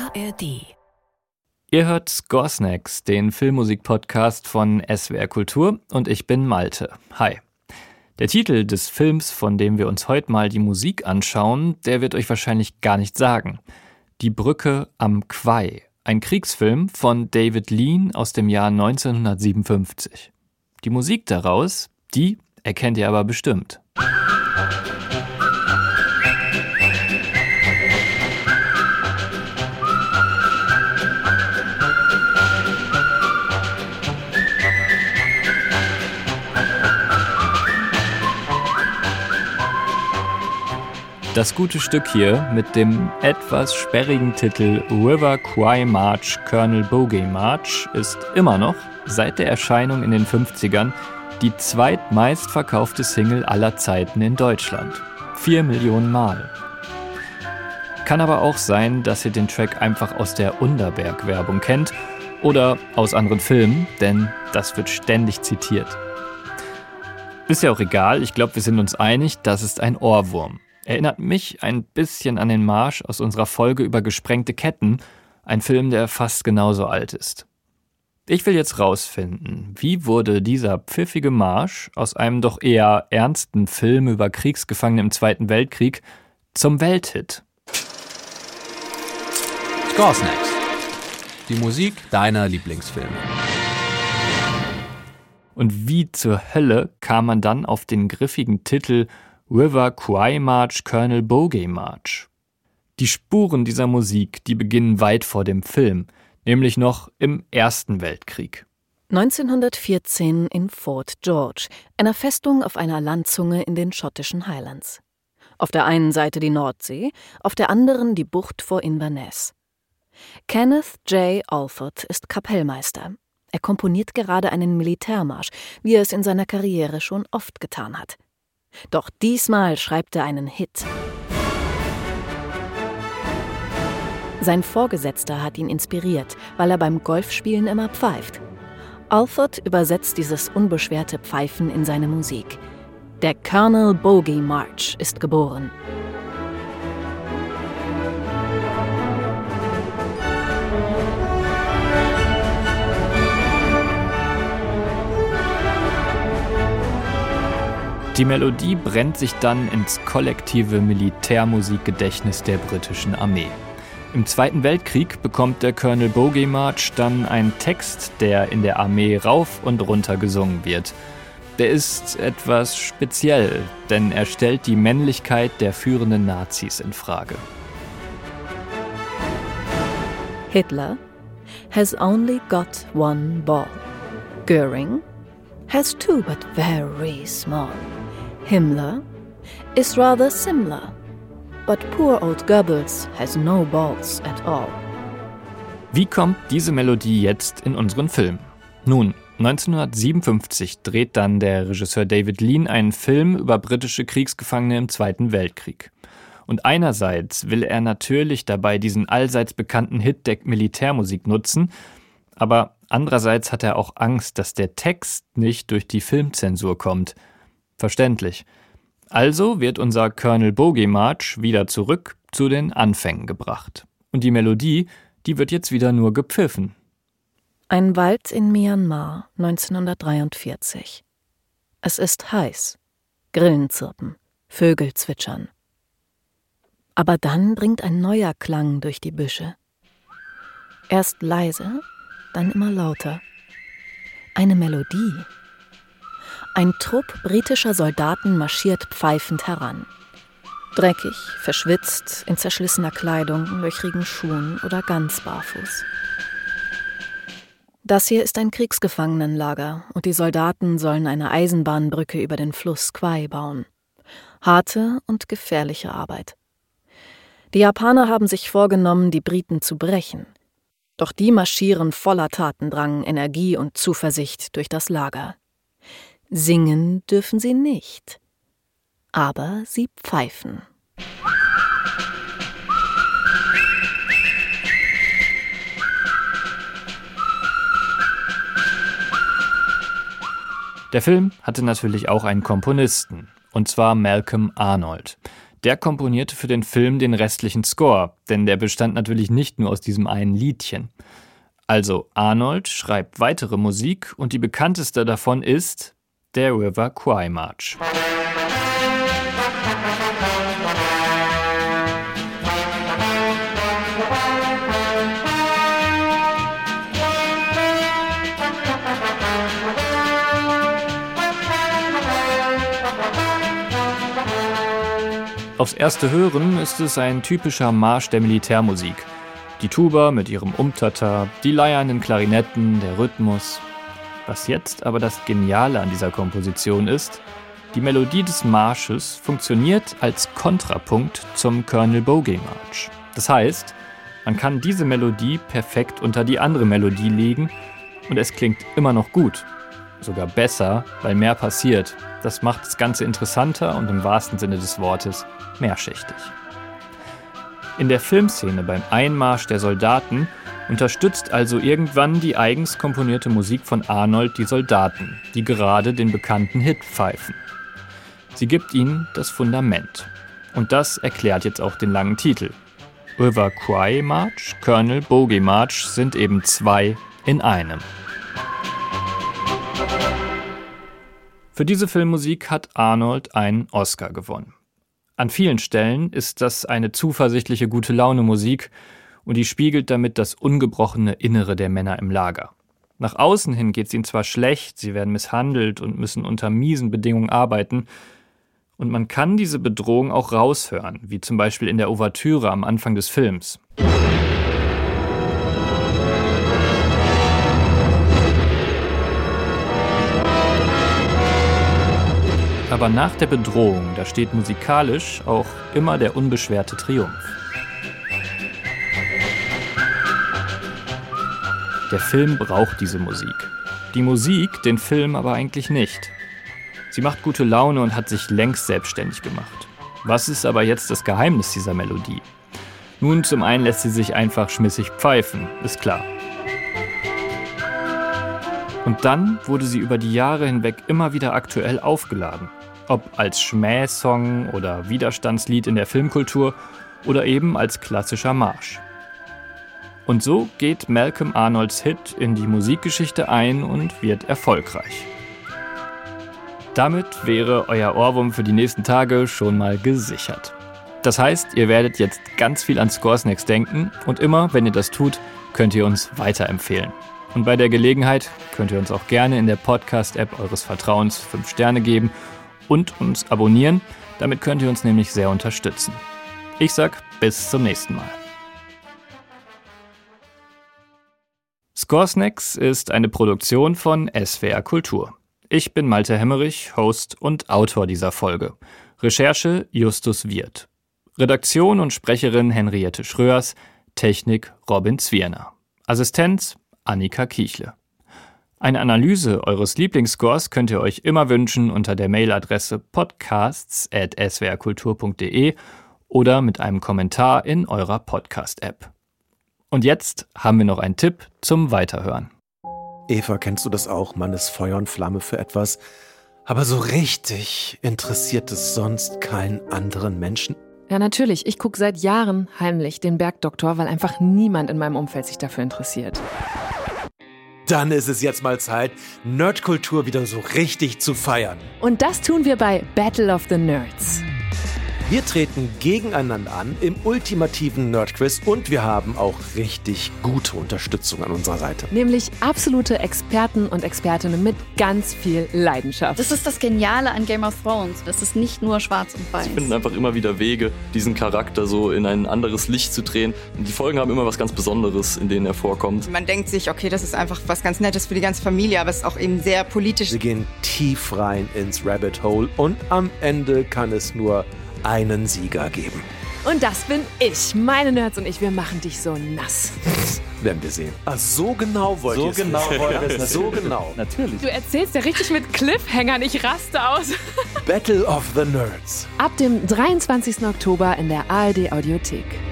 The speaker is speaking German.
ARD. Ihr hört Score Snacks, den Filmmusik-Podcast von SWR Kultur, und ich bin Malte. Hi. Der Titel des Films, von dem wir uns heute mal die Musik anschauen, der wird euch wahrscheinlich gar nicht sagen. Die Brücke am Kwai, ein Kriegsfilm von David Lean aus dem Jahr 1957. Die Musik daraus, die erkennt ihr aber bestimmt. Das gute Stück hier mit dem etwas sperrigen Titel River Kwai March, Colonel Bogey March ist immer noch, seit der Erscheinung in den 50ern, die zweitmeistverkaufte Single aller Zeiten in Deutschland. 4 Millionen Mal. Kann aber auch sein, dass ihr den Track einfach aus der Underberg-Werbung kennt oder aus anderen Filmen, denn das wird ständig zitiert. Ist ja auch egal, ich glaube, wir sind uns einig, das ist ein Ohrwurm. Erinnert mich ein bisschen an den Marsch aus unserer Folge über Gesprengte Ketten, ein Film, der fast genauso alt ist. Ich will jetzt rausfinden, wie wurde dieser pfiffige Marsch aus einem doch eher ernsten Film über Kriegsgefangene im Zweiten Weltkrieg zum Welthit? Score Snacks. Die Musik deiner Lieblingsfilme. Und wie zur Hölle kam man dann auf den griffigen Titel River Kwai March, Colonel Bogey March? Die Spuren dieser Musik, die beginnen weit vor dem Film, nämlich noch im Ersten Weltkrieg. 1914 in Fort George, einer Festung auf einer Landzunge in den schottischen Highlands. Auf der einen Seite die Nordsee, auf der anderen die Bucht vor Inverness. Kenneth J. Alford ist Kapellmeister. Er komponiert gerade einen Militärmarsch, wie er es in seiner Karriere schon oft getan hat. Doch diesmal schreibt er einen Hit. Sein Vorgesetzter hat ihn inspiriert, weil er beim Golfspielen immer pfeift. Alford übersetzt dieses unbeschwerte Pfeifen in seine Musik. Der Colonel Bogey March ist geboren. Die Melodie brennt sich dann ins kollektive Militärmusikgedächtnis der britischen Armee. Im Zweiten Weltkrieg bekommt der Colonel Bogey March dann einen Text, der in der Armee rauf und runter gesungen wird. Der ist etwas speziell, denn er stellt die Männlichkeit der führenden Nazis in Frage. Hitler has only got one ball. Göring has two but very small. Himmler is rather similar, but poor old Goebbels has no balls at all. Wie kommt diese Melodie jetzt in unseren Film? Nun, 1957 dreht dann der Regisseur David Lean einen Film über britische Kriegsgefangene im Zweiten Weltkrieg. Und einerseits will er natürlich dabei diesen allseits bekannten Hit der Militärmusik nutzen, aber andererseits hat er auch Angst, dass der Text nicht durch die Filmzensur kommt. Verständlich. Also wird unser Colonel Bogey March wieder zurück zu den Anfängen gebracht. Und die Melodie, die wird jetzt wieder nur gepfiffen. Ein Wald in Myanmar, 1943. Es ist heiß. Grillen zirpen, Vögel zwitschern. Aber dann dringt ein neuer Klang durch die Büsche. Erst leise, dann immer lauter. Eine Melodie. Ein Trupp britischer Soldaten marschiert pfeifend heran. Dreckig, verschwitzt, in zerschlissener Kleidung, löchrigen Schuhen oder ganz barfuß. Das hier ist ein Kriegsgefangenenlager und die Soldaten sollen eine Eisenbahnbrücke über den Fluss Kwai bauen. Harte und gefährliche Arbeit. Die Japaner haben sich vorgenommen, die Briten zu brechen. Doch die marschieren voller Tatendrang, Energie und Zuversicht durch das Lager. Singen dürfen sie nicht, aber sie pfeifen. Der Film hatte natürlich auch einen Komponisten, und zwar Malcolm Arnold. Der komponierte für den Film den restlichen Score, denn der bestand natürlich nicht nur aus diesem einen Liedchen. Also Arnold schreibt weitere Musik und die bekannteste davon ist der River Kwai March. Aufs erste Hören ist es ein typischer Marsch der Militärmusik. Die Tuba mit ihrem Umtata, die leiernden Klarinetten, der Rhythmus. Was jetzt aber das Geniale an dieser Komposition ist, die Melodie des Marsches funktioniert als Kontrapunkt zum Colonel Bogey March. Das heißt, man kann diese Melodie perfekt unter die andere Melodie legen und es klingt immer noch gut. Sogar besser, weil mehr passiert. Das macht das Ganze interessanter und im wahrsten Sinne des Wortes mehrschichtig. In der Filmszene beim Einmarsch der Soldaten unterstützt also irgendwann die eigens komponierte Musik von Arnold die Soldaten, die gerade den bekannten Hit pfeifen. Sie gibt ihnen das Fundament. Und das erklärt jetzt auch den langen Titel. River Kwai March, Colonel Bogey March sind eben zwei in einem. Für diese Filmmusik hat Arnold einen Oscar gewonnen. An vielen Stellen ist das eine zuversichtliche Gute-Laune-Musik und die spiegelt damit das ungebrochene Innere der Männer im Lager. Nach außen hin geht es ihnen zwar schlecht, sie werden misshandelt und müssen unter miesen Bedingungen arbeiten und man kann diese Bedrohung auch raushören, wie zum Beispiel in der Ouvertüre am Anfang des Films. Aber nach der Bedrohung, da steht musikalisch auch immer der unbeschwerte Triumph. Der Film braucht diese Musik. Die Musik den Film aber eigentlich nicht. Sie macht gute Laune und hat sich längst selbstständig gemacht. Was ist aber jetzt das Geheimnis dieser Melodie? Nun, zum einen lässt sie sich einfach schmissig pfeifen, ist klar. Und dann wurde sie über die Jahre hinweg immer wieder aktuell aufgeladen. Ob als Schmähsong oder Widerstandslied in der Filmkultur oder eben als klassischer Marsch. Und so geht Malcolm Arnolds Hit in die Musikgeschichte ein und wird erfolgreich. Damit wäre euer Ohrwurm für die nächsten Tage schon mal gesichert. Das heißt, ihr werdet jetzt ganz viel an Scoresnacks denken und immer, wenn ihr das tut, könnt ihr uns weiterempfehlen. Und bei der Gelegenheit könnt ihr uns auch gerne in der Podcast-App eures Vertrauens 5 Sterne geben und uns abonnieren. Damit könnt ihr uns nämlich sehr unterstützen. Ich sag bis zum nächsten Mal. Scoresnacks ist eine Produktion von SWR Kultur. Ich bin Malte Hemmerich, Host und Autor dieser Folge. Recherche Justus Wirth. Redaktion und Sprecherin Henriette Schröers. Technik Robin Zwirner. Assistenz Annika Kiechle. Eine Analyse eures Lieblingsscores könnt ihr euch immer wünschen unter der Mailadresse podcasts@swrkultur.de oder mit einem Kommentar in eurer Podcast-App. Und jetzt haben wir noch einen Tipp zum Weiterhören. Eva, kennst du das auch? Man ist Feuer und Flamme für etwas, aber so richtig interessiert es sonst keinen anderen Menschen? Ja, natürlich. Ich gucke seit Jahren heimlich den Bergdoktor, weil einfach niemand in meinem Umfeld sich dafür interessiert. Dann ist es jetzt mal Zeit, Nerdkultur wieder so richtig zu feiern. Und das tun wir bei Battle of the Nerds. Wir treten gegeneinander an im ultimativen Nerdquiz und wir haben auch richtig gute Unterstützung an unserer Seite. Nämlich absolute Experten und Expertinnen mit ganz viel Leidenschaft. Das ist das Geniale an Game of Thrones. Das ist nicht nur schwarz und weiß. Sie finden einfach immer wieder Wege, diesen Charakter so in ein anderes Licht zu drehen. Und die Folgen haben immer was ganz Besonderes, in denen er vorkommt. Man denkt sich, okay, das ist einfach was ganz Nettes für die ganze Familie, aber es ist auch eben sehr politisch. Wir gehen tief rein ins Rabbit Hole und am Ende kann es nur einen Sieger geben. Und das bin ich. Meine Nerds und ich, wir machen dich so nass. Werden wir sehen. Ach, so genau wollt ihr es wissen. So genau. Natürlich. Du erzählst ja richtig mit Cliffhangern. Ich raste aus. Battle of the Nerds. Ab dem 23. Oktober in der ARD Audiothek.